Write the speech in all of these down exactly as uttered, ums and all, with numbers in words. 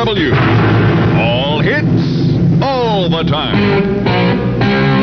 W. All hits, all the time.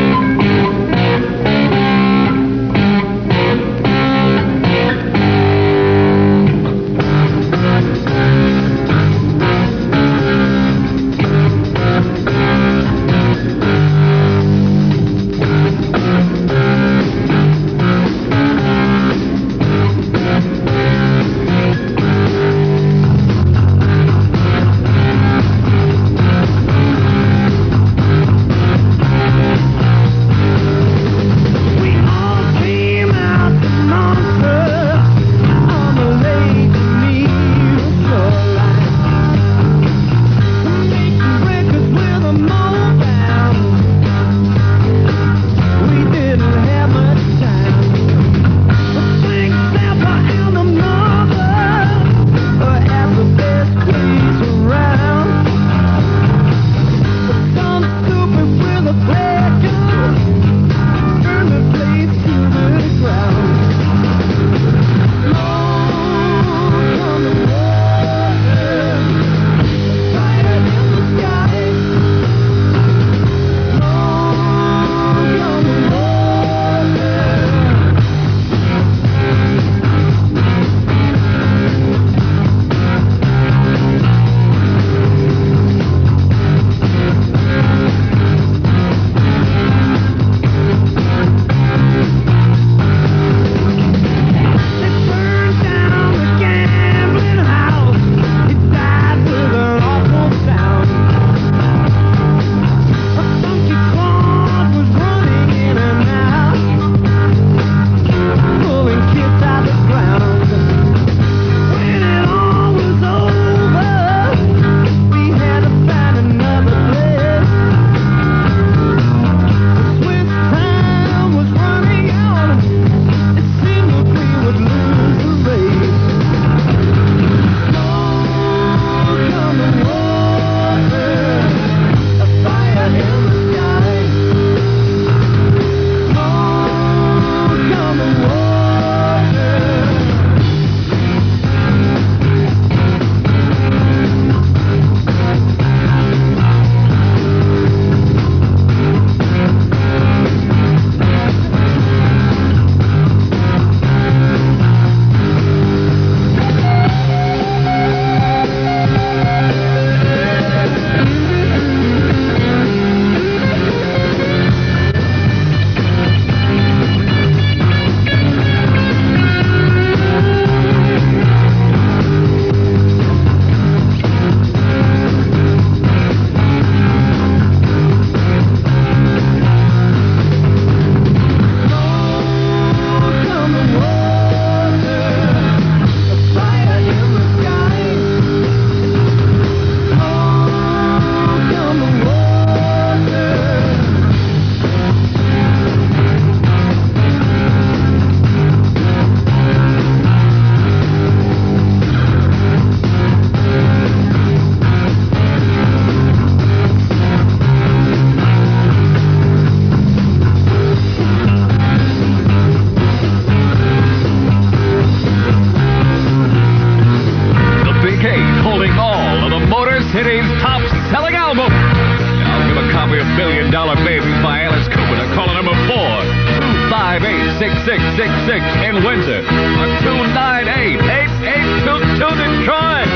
City's top-selling album. I'll give a copy of Billion Dollar Babies by Alice Cooper to caller number four, two five eight, six six six six in Windsor, or two nine eight, eight eight two two Detroit.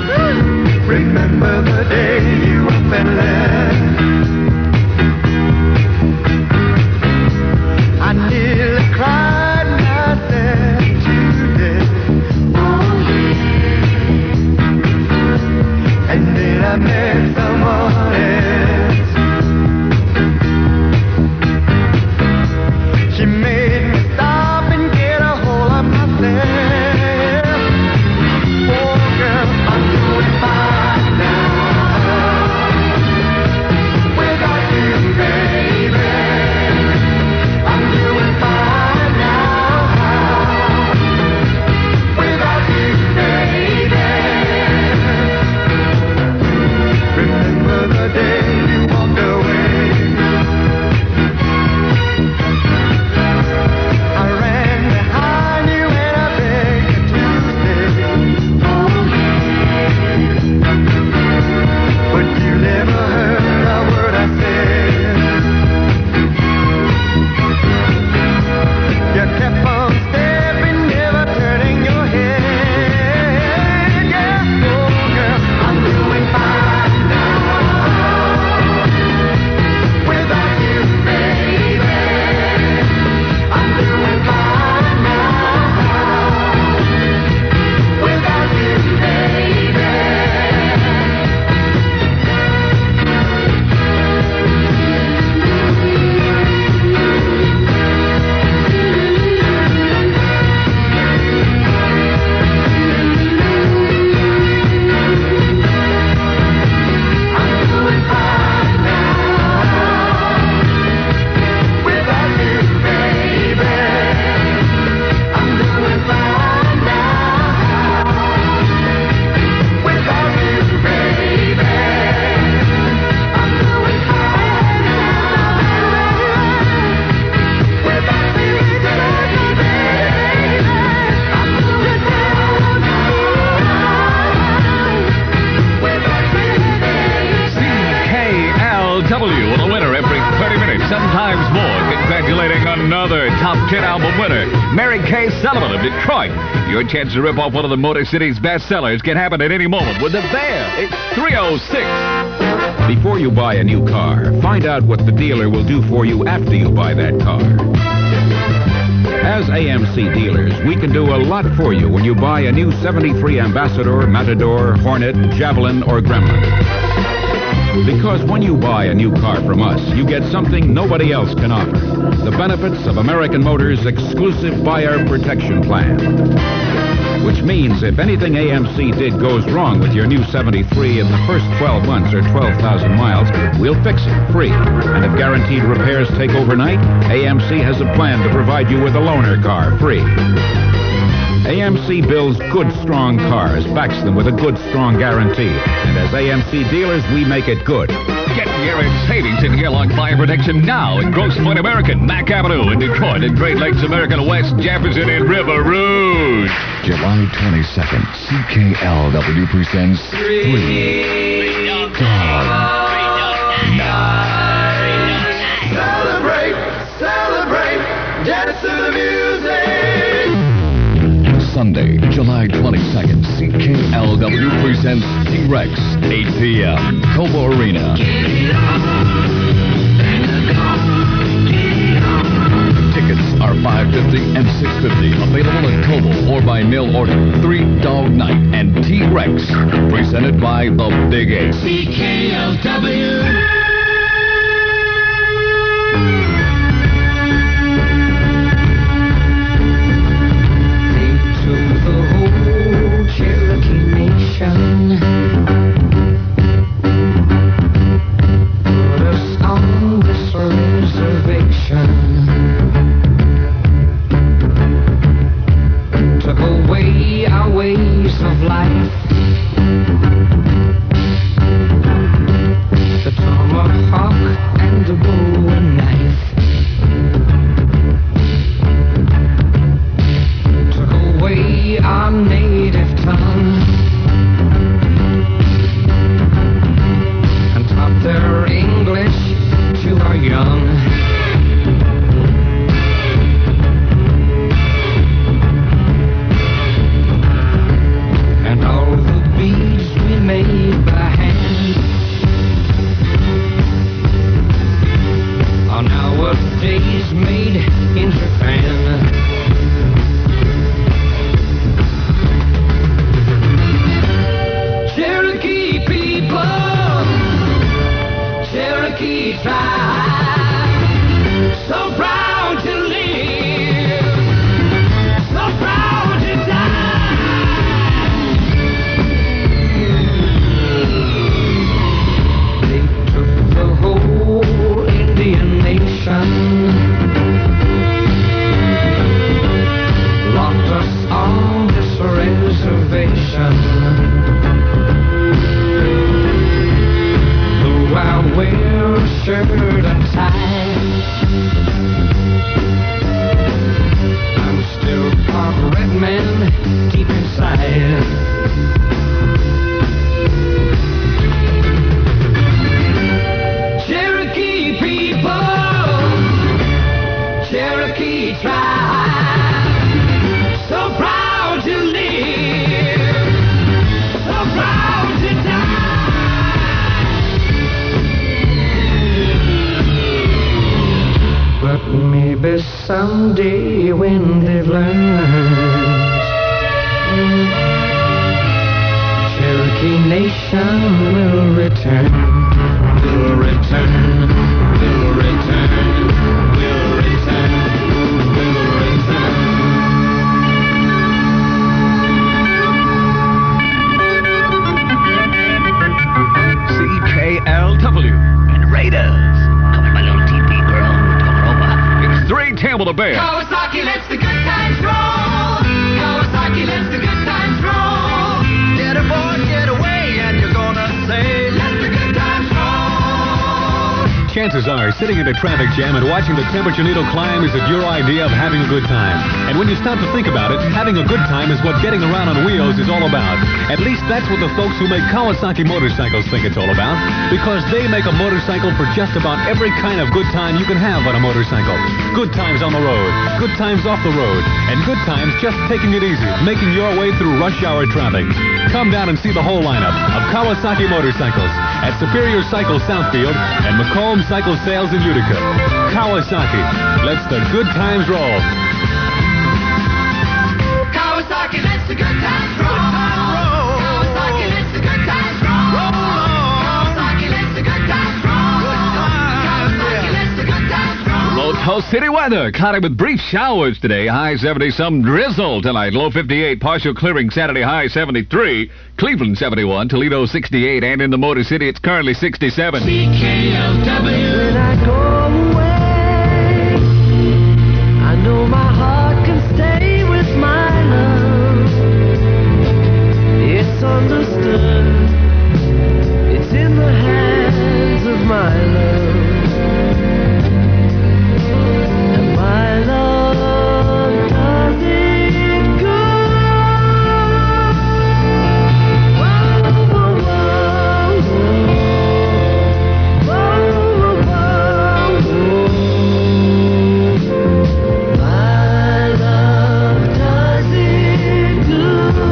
Remember the day you were feeling. I nearly cried myself to death. And then I met someone else. She made me stop and get a hold of myself. Oh, top ten album winner, Mary Kay Sullivan of Detroit. Your chance to rip off one of the Motor City's bestsellers can happen at any moment with the Bear. It's three oh six. Before you buy a new car, find out what the dealer will do for you after you buy that car. As A M C dealers, we can do a lot for you when you buy a new seventy-three Ambassador, Matador, Hornet, Javelin, or Gremlin. Because when you buy a new car from us, you get something nobody else can offer. The benefits of American Motors' exclusive buyer protection plan. Which means if anything A M C did goes wrong with your new seventy-three in the first twelve months or twelve thousand miles, we'll fix it free. And if guaranteed repairs take overnight, A M C has a plan to provide you with a loaner car free. A M C builds good, strong cars, backs them with a good, strong guarantee. And as A M C dealers, we make it good. Get guaranteed savings in Airlock Fire Protection now in Grosse Pointe American, Mack Avenue in Detroit, and Great Lakes American West, Jefferson, and River Rouge. July twenty-second, C K L W presents Three Dog Night. Celebrate, celebrate, dance to the music. Sunday, July twenty-second, C K L W presents T-Rex, eight p.m., Cobo Arena. Tickets are five fifty and six fifty. Available at Cobo or by mail order. Three Dog Night and T-Rex. Presented by the Big Ace. C K L W. Cherokee Nation, put us on this reservation, took away our ways of life, the tomahawk and the bow and knife, took away our native tongue and taught their English to our young. And all the beads we made by hand are nowadays made in Japan. Cherokee people, Cherokee tribe, so proud to live, so proud to die. They took the whole Indian nation, locked us on this reservation. I wear a shirt and tie, I'm still part red man deep inside. Cherokee people, Cherokee tribe, so proud to live, so proud to die. But maybe someday when they've learned, Cherokee Nation will return, will return, will return, will return, will return. C K L W and Raiders. Come here, my little T P girl. Three Tamble the Bear. Kawasaki lets the good times roll. Kawasaki lets the good times roll. Get aboard, get away, and you're gonna say, let the good times roll. Chances are, sitting in a traffic jam and watching the temperature needle climb isn't your idea of having a good time. And when you stop to think about it, having a good time is what getting around on wheels is all about. At least that's what the folks who make Kawasaki motorcycles think it's all about. Because they make a motorcycle for just about every kind of good time you can have on a motorcycle. Good times on the road, good times off the road, and good times just taking it easy, making your way through rush hour traffic. Come down and see the whole lineup of Kawasaki motorcycles at Superior Cycle Southfield and McComb Cycle Sales in Utica. Kawasaki, lets the good times roll. Kawasaki lets the good times roll. Kawasaki lets the good times roll. Kawasaki lets the good times roll. Kawasaki lets the good times roll. Motel City weather, cloudy with brief showers today. High seventy, some drizzle tonight. Low fifty-eight, partial clearing Saturday. High seventy-three. Cleveland seventy-one, Toledo sixty-eight, and in the Motor City it's currently sixty-seven. C K L W. When I go away, I know my heart can stay with my love. It's understood. It's in the hands of my love. And my love does it good. Whoa, whoa, whoa, whoa. Whoa, whoa, whoa. My love does it good.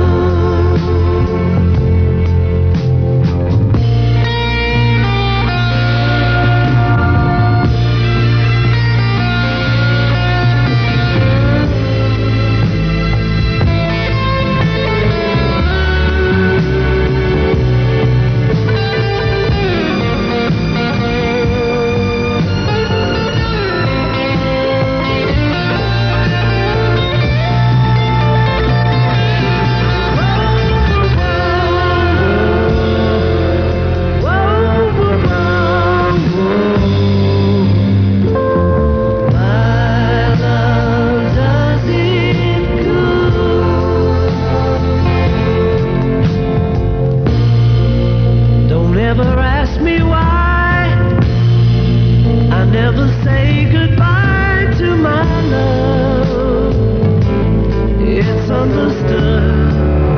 Don't ever ask me why I never say goodbye to my love. It's understood.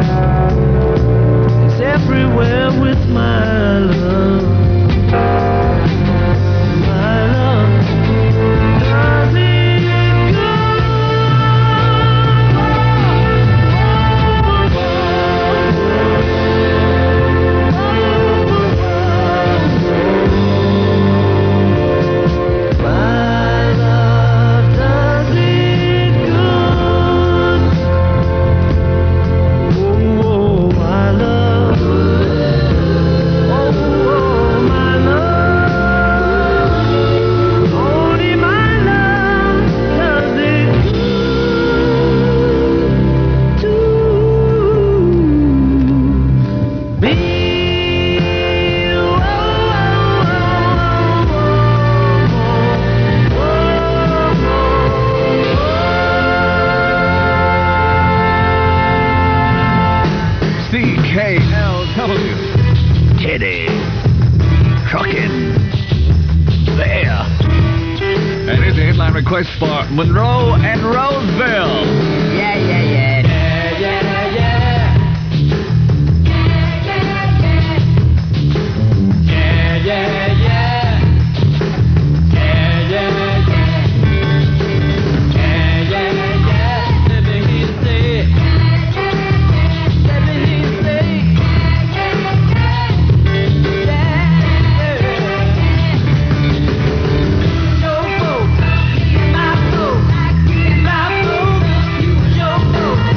It's everywhere with my love. My love does it good. My love does it good. Oh, my love. Oh, my love. Only my love does it good to me. C K L W. Teddy. Truckin'. There. And here's a headline request for Monroe and Roseville. Yeah, yeah, yeah. Yeah, yeah, yeah. Yeah, yeah, yeah. Yeah, yeah, yeah. Yeah, yeah, yeah. Let me hear you say it. Let me hear you say it. Your boat, my boat, my boat. You your boat,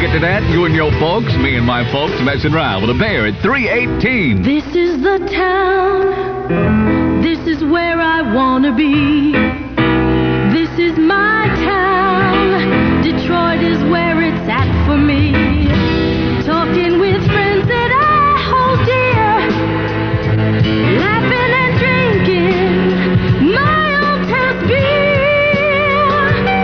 After that, you and your folks, me and my folks, messing around with a bear at three eighteen. This is the town. This is where I wanna be. This is my town. Detroit is where it's at for me. Talking with friends that I hold dear. Laughing and drinking my old town's beer.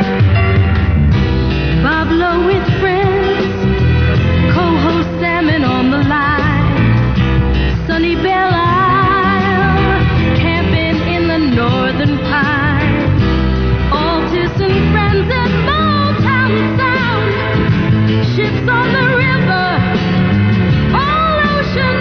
Bob Lowe with friends. Co-host Salmon on the line. Sunny Belle Isle. Camping in the northern pines. Altus and friends at Motown Sound. Ships on the river. All ocean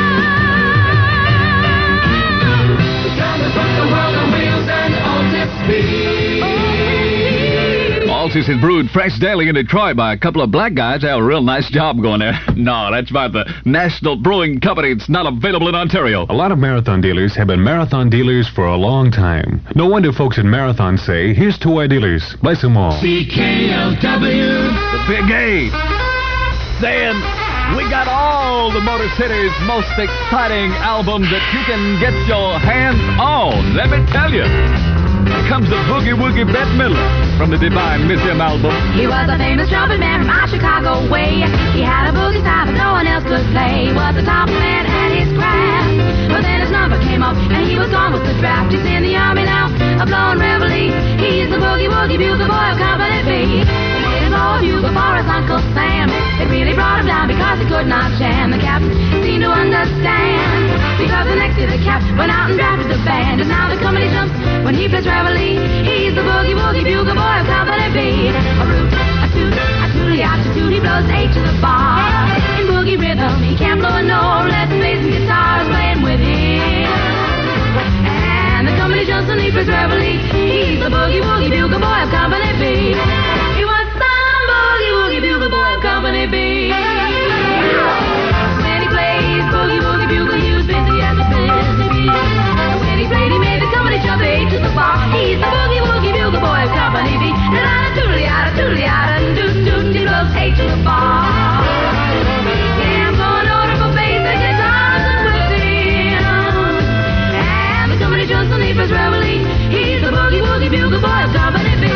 bound. Coming from the world of wheels and Altus speed. Altus is brewed fresh daily in Detroit by a couple of black guys. They have a real nice job going there. No, that's by the National Brewing Company. It's not available in Ontario. A lot of Marathon dealers have been Marathon dealers for a long time. No wonder folks at Marathon say, here's to our dealers. Bless them all. C K L W. The Big A. Saying we got all the Motor City's most exciting albums that you can get your hands on. Let me tell you. Here comes the Boogie Woogie Bette Midler from the Divine Museum album. He was a famous trumpet man from our Chicago way. He had a boogie style that no one else could play. He was a top man at his craft. But then his number came up and he was gone with the draft. He's in the army now, a blowing reveille. He's the Boogie Woogie Bugle Boy of Company B. They made him blow a bugle for his Uncle Sam. It really brought him down because he could not jam. The captain seemed to understand, because the next year the cap went out and drafted the band. And now the company jumps when he plays reveille. He's the Boogie Woogie Bugle Boy of Company B. A root, a toot, a tooty out to toot. He blows eight to the bar. In boogie rhythm, he can't blow a note. Let's bass and guitars playing with him. And the company jumps when he plays reveille. He's the Boogie Woogie Bugle Boy of Company B. He was some Boogie Woogie Bugle Boy of Company B. When he plays Boogie Woogie Bugle, he was busy as a busy bee. When he played, he made the company jump eight to the bar. He's the Boogie Woogie Bugle Boy of Company B. And a tootly out, a tootly out, and doot doot, he blows eight to the bar. Yeah, I'm going order for bass and guitars and with him. And the company jumps on the first reveille. He's the Boogie Woogie Bugle Boy of Company B.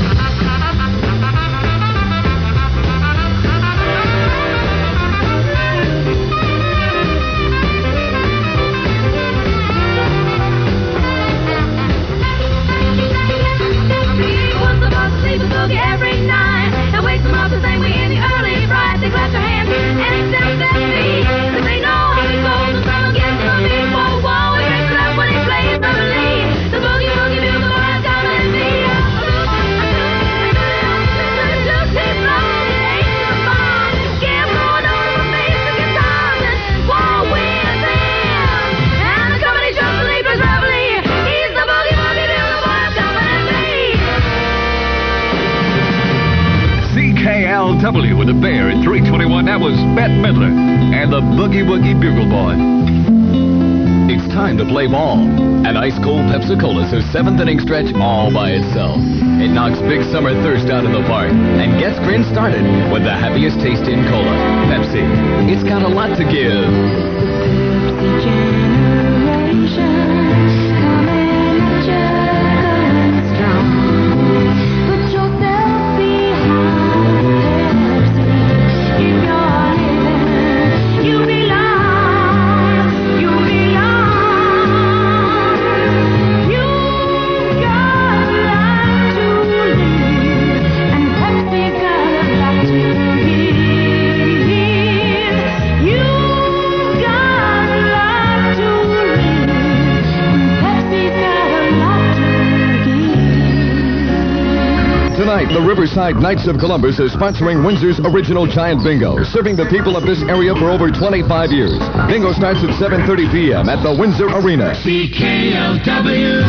Every night, and wakes them up the same way in the early bright. They clap their hands and accept that beat. Cause they know how it goes when someone gets to the beat. Whoa, whoa, it breaks it up when he plays the lead. The Boogie Woogie Bugle Boy of Company B. W with a bear at three twenty-one. That was Bette Midler and the Boogie Woogie Bugle Boy. It's time to play ball. An ice-cold Pepsi-Cola is a seventh inning stretch all by itself. It knocks big summer thirst out of the park and gets Grin started with the happiest taste in cola. Pepsi. It's got a lot to give. Tonight, the Riverside Knights of Columbus is sponsoring Windsor's original Giant Bingo, serving the people of this area for over twenty-five years. Bingo starts at seven thirty p.m. at the Windsor Arena. C K L W.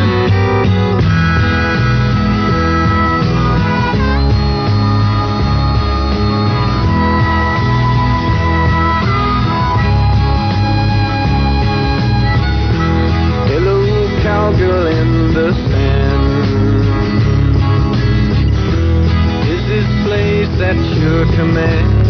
Cowgirl in the sand. Is this place at your command?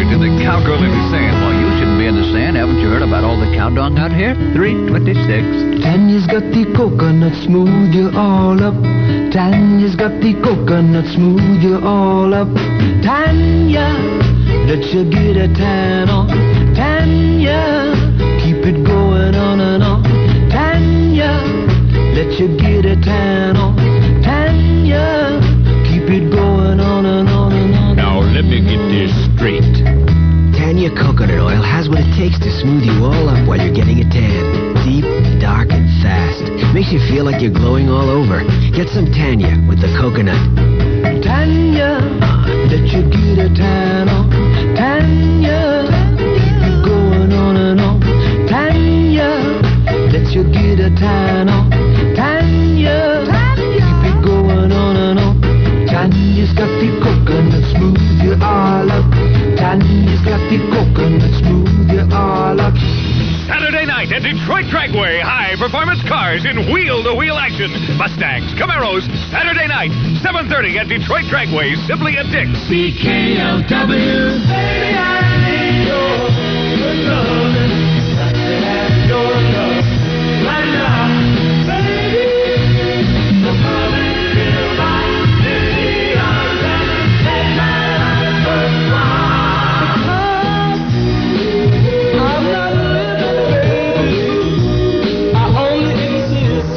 listening to the Cowgirl in the Sand. Well, you shouldn't be in the sand. Haven't you heard about all the cow dung out here? three twenty-six. Tanya's got the coconut smooth you all up. Tanya's got the coconut smooth you all up. Tanya, let you get a tan on. Tanya, keep it going on and on. Tanya, let you get a tan on. Tanya, keep it going on and on and on. Now, let me get this straight. Tanya coconut oil has what it takes to smooth you all up while you're getting a tan. Deep, dark, and fast. Makes you feel like you're glowing all over. Get some Tanya with the coconut. Tanya, let you get a tan on. Tanya, keep it going on and on. Tanya, let you get a tan on. Tanya, keep it going on and on. Tanya's got the coconut smooth you all up. Tanya's got the coconut smooth you all up. Saturday night at Detroit Dragway, high-performance cars in wheel-to-wheel action. Mustangs, Camaros, Saturday night, seven thirty at Detroit Dragway, simply a Dick's. B K L W. Baby, I need your good loving. Got to have your love right now. Baby, so come and feel my fifty arms and take my life first while. Because I'm not living, baby. I only exist.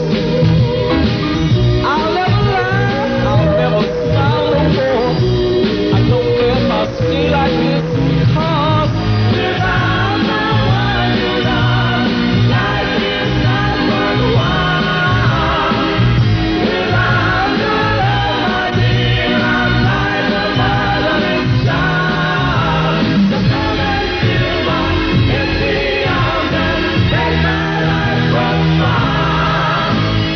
I'll never lie. I'll never smile no more. I don't care if I stay like this. Cause without my one you love, life is not worthwhile. Without your love, my dear, I'm like a motherless child. So come and fill my empty arms and make my life worthwhile.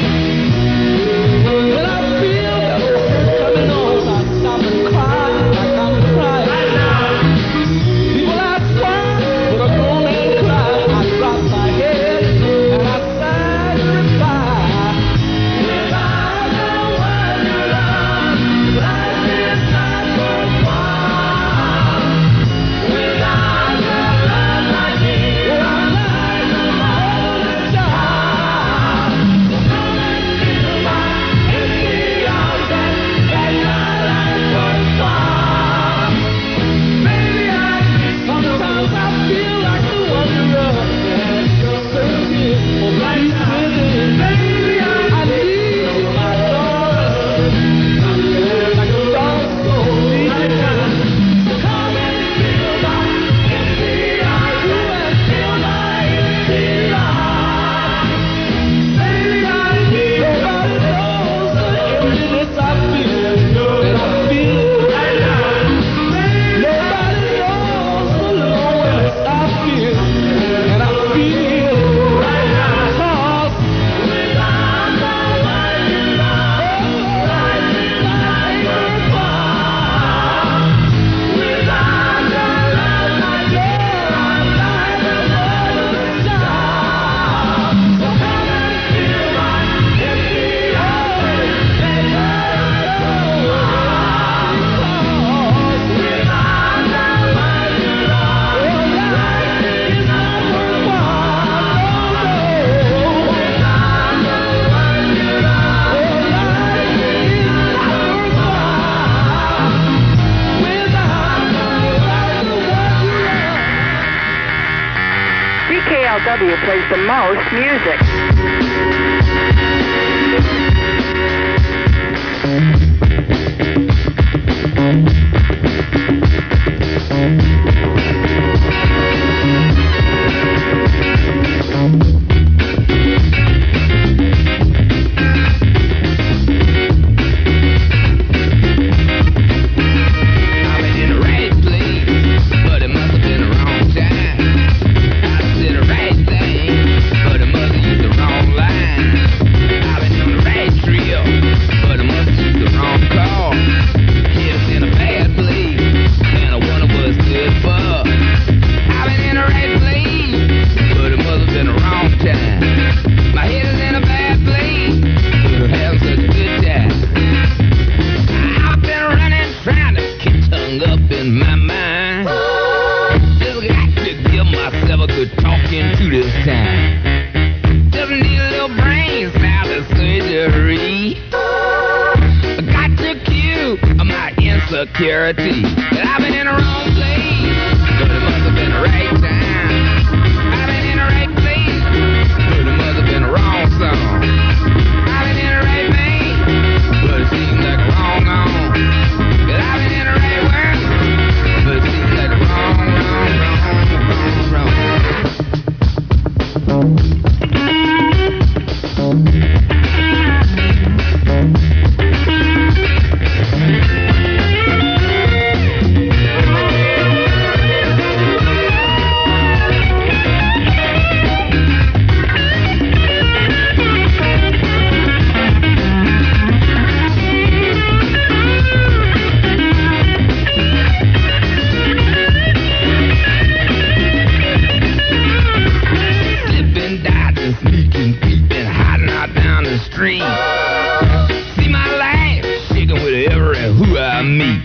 When I feel that hurt coming on, I stop and cry like I'm crying right now. People ask why, but I go and cry. I drop my head and I say goodbye. Without the one you love, life is not worthwhile. Without your love, my dear, I'm like a motherless child. So come and fill my empty arms and make my life worthwhile. Baby, I sometimes I feel like the one you love and just searching for peace within. Baby, I need you, my darling. Like a lost soul needs you. So come and fill my empty arms and fill my empty life. Baby, I need nobody knows the emptiness I feel, that I feel right now. Nobody knows the loneliness I feel, and I feel right now. Cause without the one you love, life is not worthwhile. Without your love, my dear, I'm like a motherless child. So come and fill my empty arms and make my life worthwhile. Cause without the one you love, life is not worthwhile. No, no. Without the one you love, life is not worthwhile. Without the one you love. C K L W plays the most music. I've been in the right place, but it must have been the wrong time. I did the right thing, but it must have used the wrong line. I've been on the right trail, but it must have used the wrong security. But I've been in the wrong place, but it must have been the right time. I've been in the right place, but it must have been the wrong song. I've been in the right vein, but it seems like a wrong on. But I've been in the right world, but it seems like a wrong, wrong, wrong, wrong, wrong. See my life shaking with every who I meet.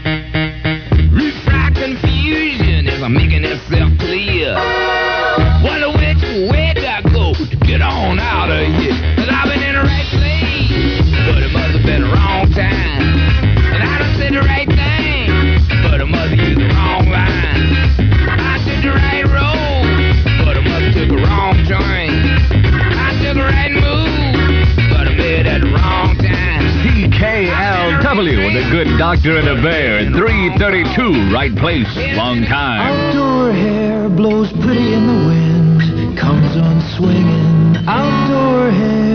Refract confusion as I'm making itself clear. Wonder which way I go to get on out of here. Cause I've been in the right place, but it must have been the wrong time. And I done said the right thing, but I must have used the wrong line. I took the right road, but I must have took a wrong train. I took the right move, at the wrong time. C K L W, the good doctor and a bear. three thirty-two, right place, wrong time. Outdoor hair blows pretty in the wind, comes on swinging. Outdoor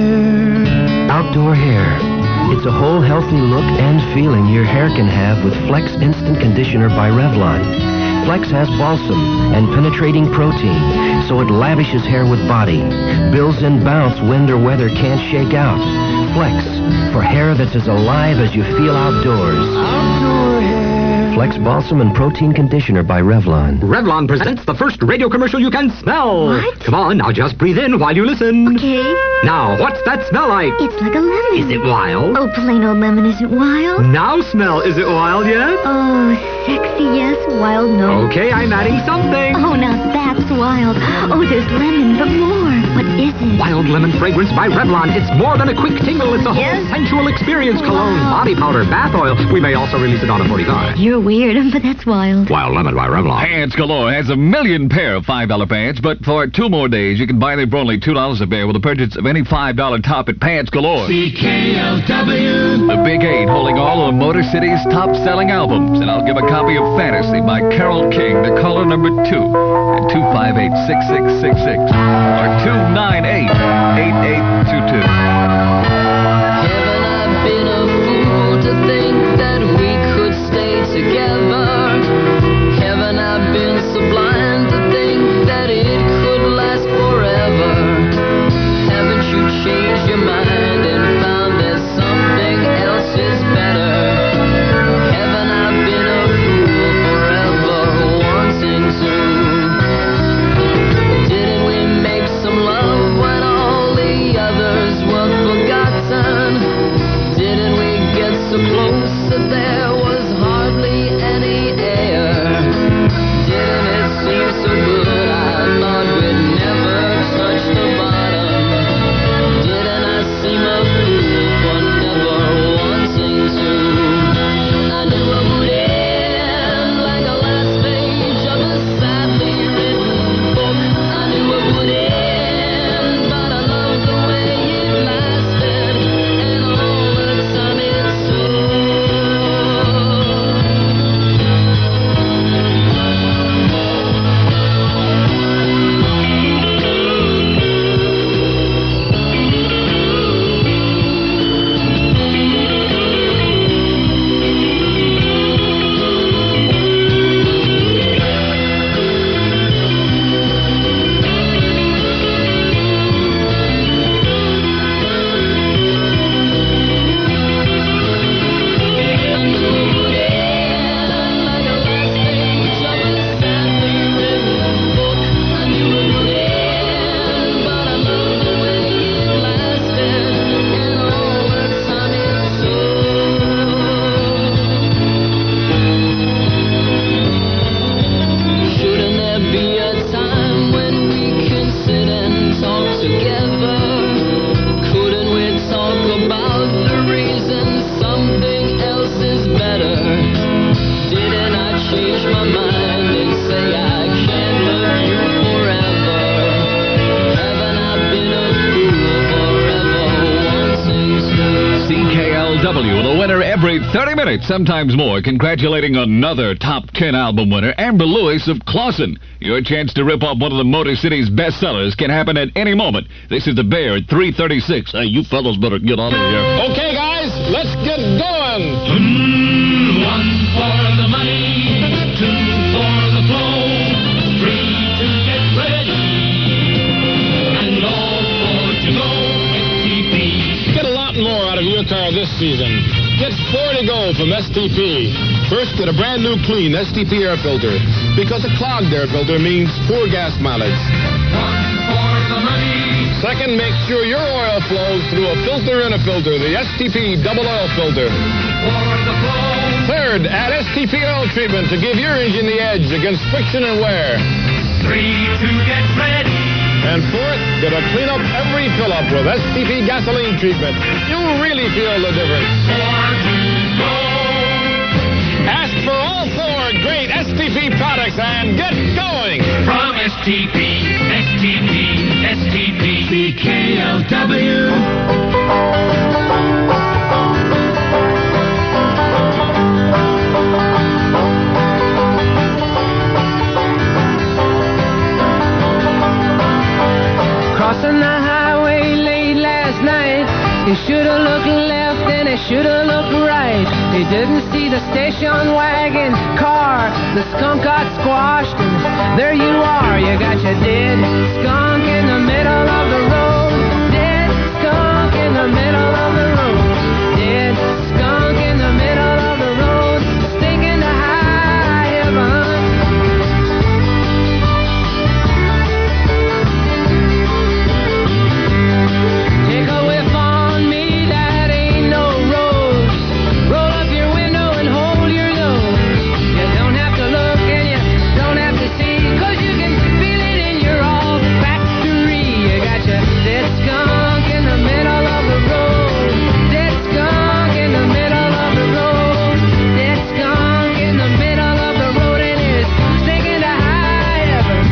hair. Outdoor hair. It's a whole healthy look and feeling your hair can have with Flex Instant Conditioner by Revlon. Flex has balsam and penetrating protein, so it lavishes hair with body. Builds and bounce wind or weather can't shake out. Flex, for hair that's as alive as you feel outdoors. Outdoor hair. Flex Balsam and Protein Conditioner by Revlon. Revlon presents the first radio commercial you can smell. What? Come on, now just breathe in while you listen. Okay. Now, what's that smell like? It's like a lemon. Is it wild? Oh, plain old lemon isn't wild. Now smell, is it wild yet? Oh, sexy, yes. Wild, no. Okay, I'm adding something. Oh, now that's wild. Oh, there's lemon, but more. What is it? Wild Lemon Fragrance by Revlon. It's more than a quick tingle. It's a Yes. whole sensual experience. Cologne, Wow. body powder, bath oil. We may also release it on a forty-five. You're weird, but that's wild. Wild Lemon by Revlon. Pants Galore has a million pair of five dollar pants, but for two more days, you can buy them for only two dollars a pair with a purchase of any five dollar top at Pants Galore. C K L W. The Big Eight holding all of Motor City's top-selling albums, and I'll give a copy of Fantasy by Carole King to caller number two at two five eight, six six six six or two nine eight, eight eight two two. Haven't I been a fool to think that we could stay together? Haven't I been so blind to think that it could last forever? Haven't you changed your mind and found that something else is better? Haven't I been a fool forever wanting to? Didn't we make some love W, the winner every thirty minutes, sometimes more, congratulating another top ten album winner, Amber Lewis of Clawson. Your chance to rip off one of the Motor City's bestsellers can happen at any moment. This is The Bear at three thirty-six. Hey, you fellows better get on in here. Okay, guys, let's get going. Mm, one for the money, two for the flow, three to get ready, and all four to go. S T P. Get a lot more out of your car this season. Get four to go from S T P. First, get a brand new clean S T P air filter, because a clogged air filter means poor gas mileage. One for the money. Second, make sure your oil flows through a filter in a filter, the S T P double oil filter. For the flow. Third, add S T P oil treatment to give your engine the edge against friction and wear. Three to get ready. And fourth, get a clean up every fill-up with S T P gasoline treatment. You'll really feel the difference. Four to go. Ask for all four great S T P products and get going. From S T P, S T P, S T P, C K L W. Crossing the highway late last night, he should have looked left and he should have looked right. He didn't see the station wagon car, the skunk got squashed, and there you are. You got your dead skunk in the middle of the road, dead skunk in the middle of the road, dead skunk in the middle of the road, stinking to high heaven. Take a whiff on me, that ain't no rose. Roll up your window and hold your nose. You don't have to look and you don't have to see, 'cause you can feel it in your olfactory. You got your dead skunk in the middle of the road. Dead skunk in the middle of the road. Dead skunk in the middle of the road, and it's stinking to high heaven.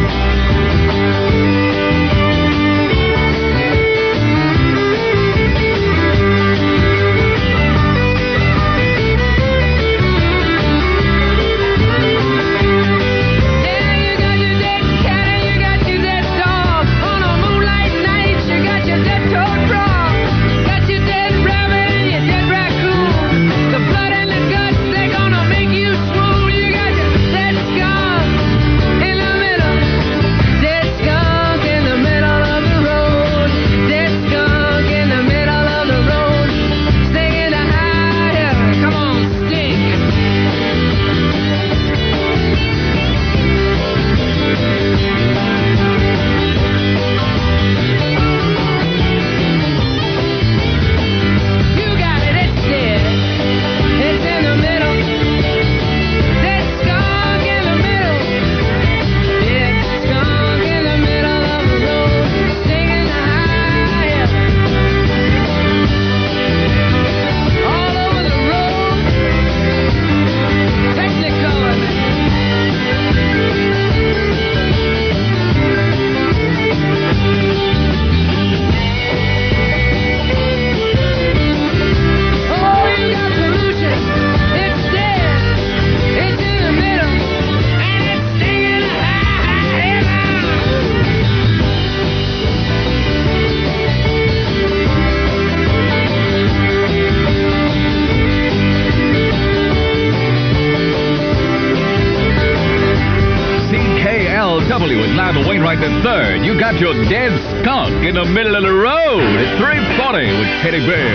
W is now to Wainwright the third. You got your dead skunk in the middle of the road at three forty with Teddy Bear.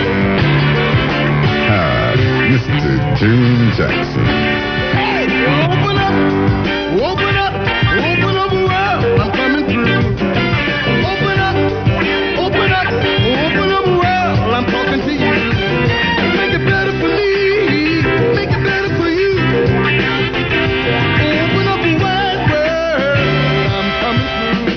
Hi, Mister June Jackson. Hey, open up, open up, open up, world, I'm coming through. Open up, open up, open up, world, I'm talking to you. Make it better for me, make it better for you. Open up a wide world, I'm coming through.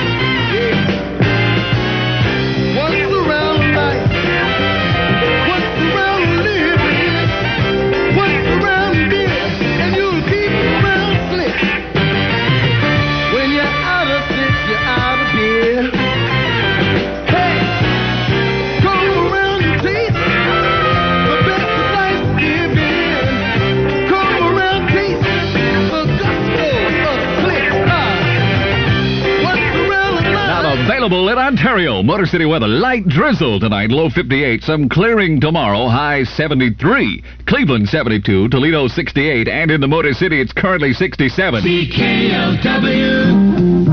Yeah. Once around life, once around living, once around this, and you'll keep around slick. Ontario, Motor City weather. Light drizzle tonight, low fifty-eight. Some clearing tomorrow, high seventy-three. Cleveland, seventy-two. Toledo, sixty-eight. And in the Motor City, it's currently sixty-seven. B K L W.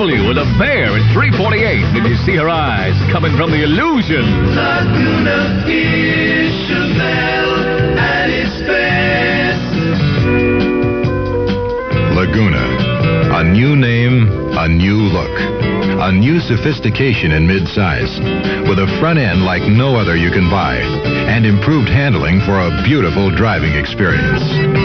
W with a bear at three forty-eight. Did you see her eyes coming from the illusion? Laguna is Chevelle at its best. Laguna. A new name, a new look. A new sophistication in mid-size. With a front end like no other you can buy. And improved handling for a beautiful driving experience.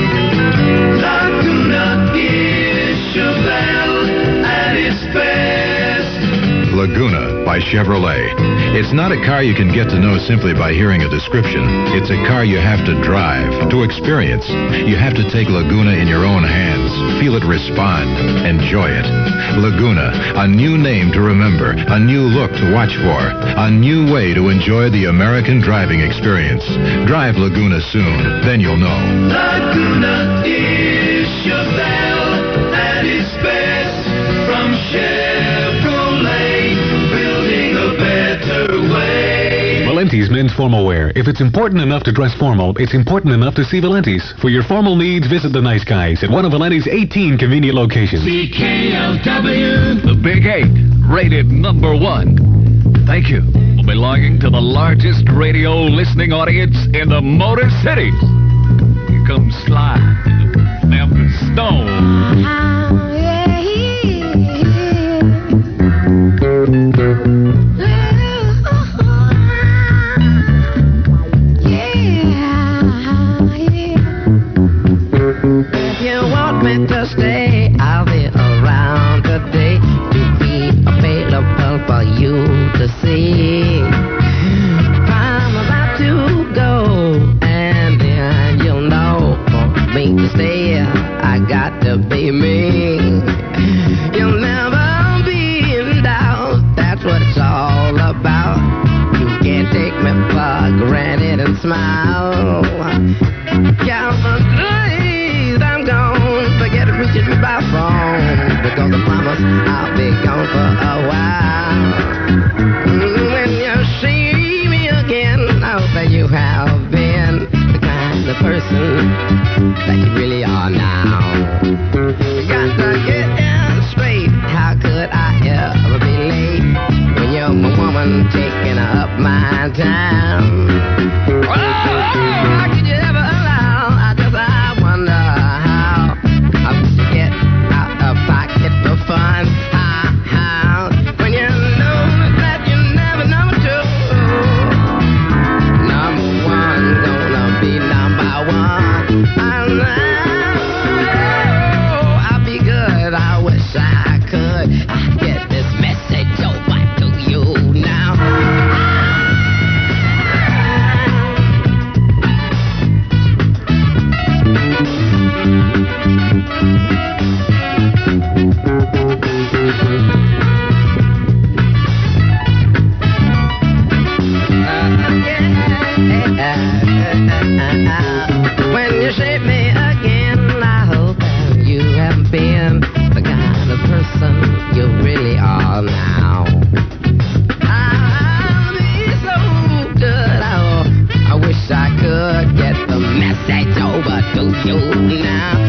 Laguna is Chevelle at its best. Laguna by Chevrolet. It's not a car you can get to know simply by hearing a description. It's a car you have to drive, to experience. You have to take Laguna in your own hands, feel it respond, enjoy it. Laguna, a new name to remember, a new look to watch for, a new way to enjoy the American driving experience. Drive Laguna soon, then you'll know. Laguna is Chevelle at its best. From Chevrolet, building a better way. Valenti's men's formal wear. If it's important enough to dress formal, it's important enough to see Valenti's. For your formal needs, visit the Nice Guys at one of Valenti's eighteen convenient locations. C K L W. The Big Eight, rated number one. Thank you for belonging to the largest radio listening audience in the Motor Cities. Here comes Sly, Memphis Stone. If you want me to stay, I'll be around today to be available for you to see. I'm about to go, and then you'll know for me to stay, I got to be me. You'll never be in doubt, that's what it's all about. You can't take me for granted and smile. Yeah, please, I'm gone. Forget reaching me by phone, because I promise I'll be gone for a while. Mm, When you see me again, I hope that you have been the kind of person that you really are now. You got to get in straight. How could I ever be late when you're my woman taking up my time? Oh, how could you ever allow? I just I wonder how. How could you get out of pocket for fun? How, how? When you know that you're never number two. Number one gonna be number one. I know I'll be good. I wish I could. I get this message over to you now. When you shape me again, I hope that you have been the kind of person you really are now. I'll be so good. Oh, I wish I could get the message over to you now.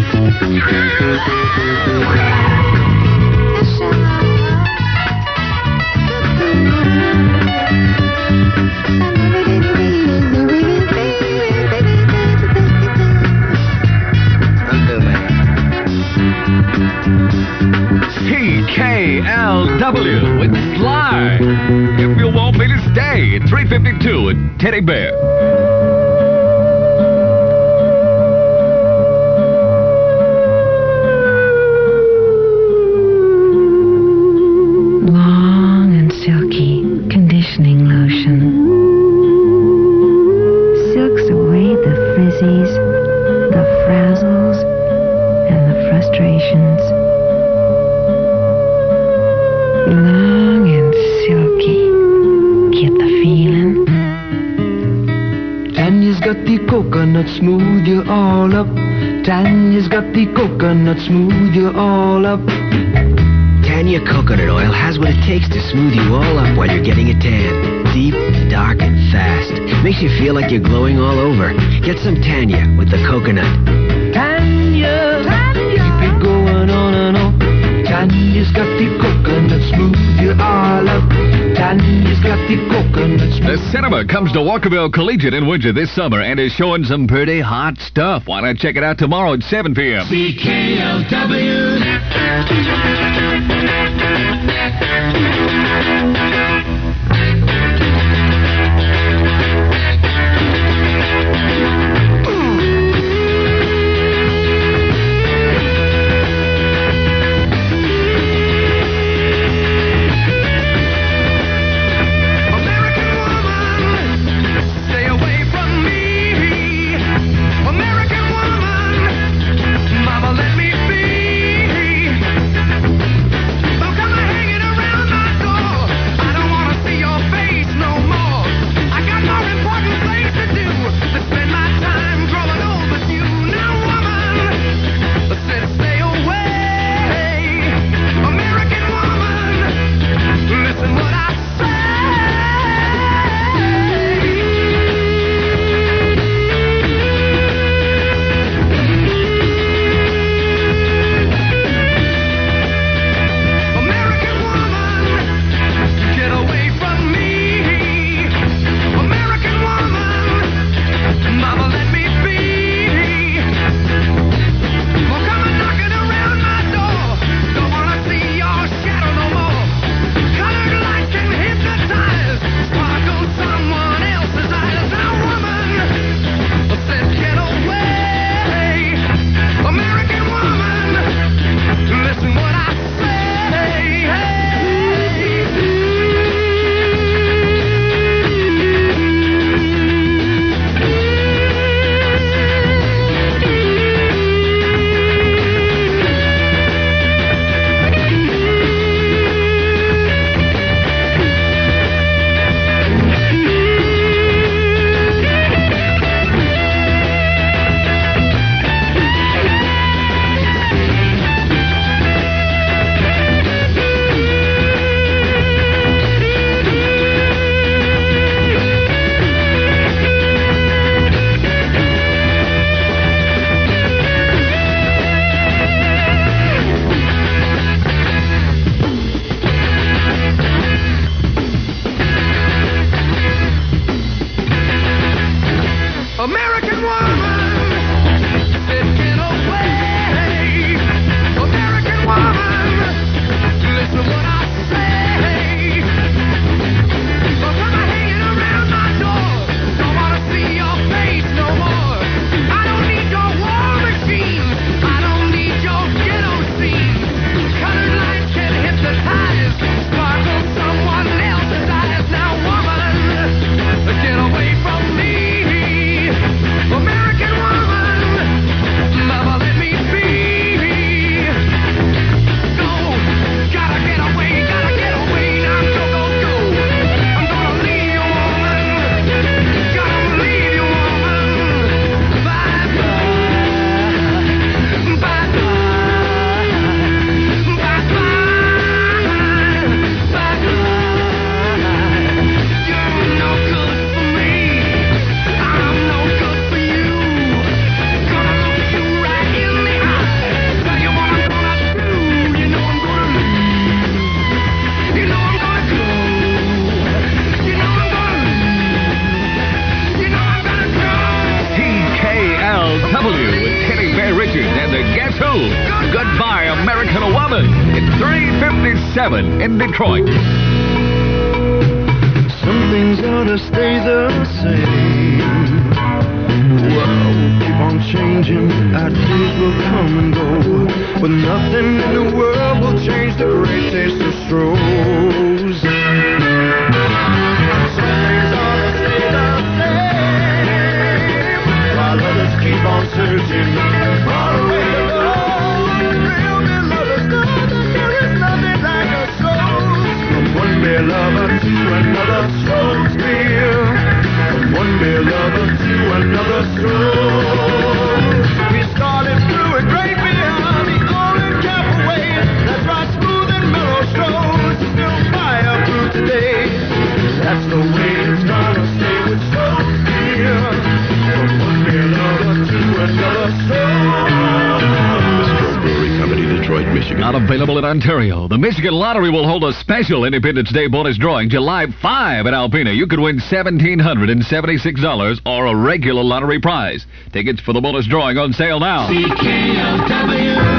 C K L W with Sly. If you want me to stay at three fifty-two at Teddy Bear. Long and silky conditioning lotion. Silks away the frizzies, the frazzles, and the frustrations. Long and silky. Get the feeling? Tanya's got the coconut, smooth you all up. Tanya's got the coconut, smooth you all up. Tanya coconut oil has what it takes to smooth you all up while you're getting a tan. Deep, dark, and fast. Makes you feel like you're glowing all over. Get some Tanya with the coconut. Tanya, Tanya, keep it going on and on. Tanya's got the coconut smooth you all up. Tanya's got the coconut smooth. The cinema comes to Walkerville Collegiate in Windsor this summer and is showing some pretty hot stuff. Why not check it out tomorrow at seven p.m. C K L W. Goodbye, American Woman. It's three fifty-seven in Detroit. Some things ought to stay the same. World will keep on changing. Our days will come and go, but nothing in the world will change the great taste of Stroh's. Some things ought to stay the same, while others keep on searching for a way to go. Real good lovers know that there is nothing like a Stroh's. From one beer lover to another Stroh's beer. From one beer lover to another Stroh's. We started through a great beer, the only careful way. That's right, smooth and mellow Stroh's. Still fire through today. That's the way it's gonna stay with Stroh's beer. From one beer lover to another Stroh's. Stroh Brewery Company, Detroit, Michigan. Not available in Ontario. The Michigan Lottery will hold a special Independence Day bonus drawing July fifth at Alpena. You could win one thousand seven hundred seventy-six dollars or a regular lottery prize. Tickets for the bonus drawing on sale now. C K L W.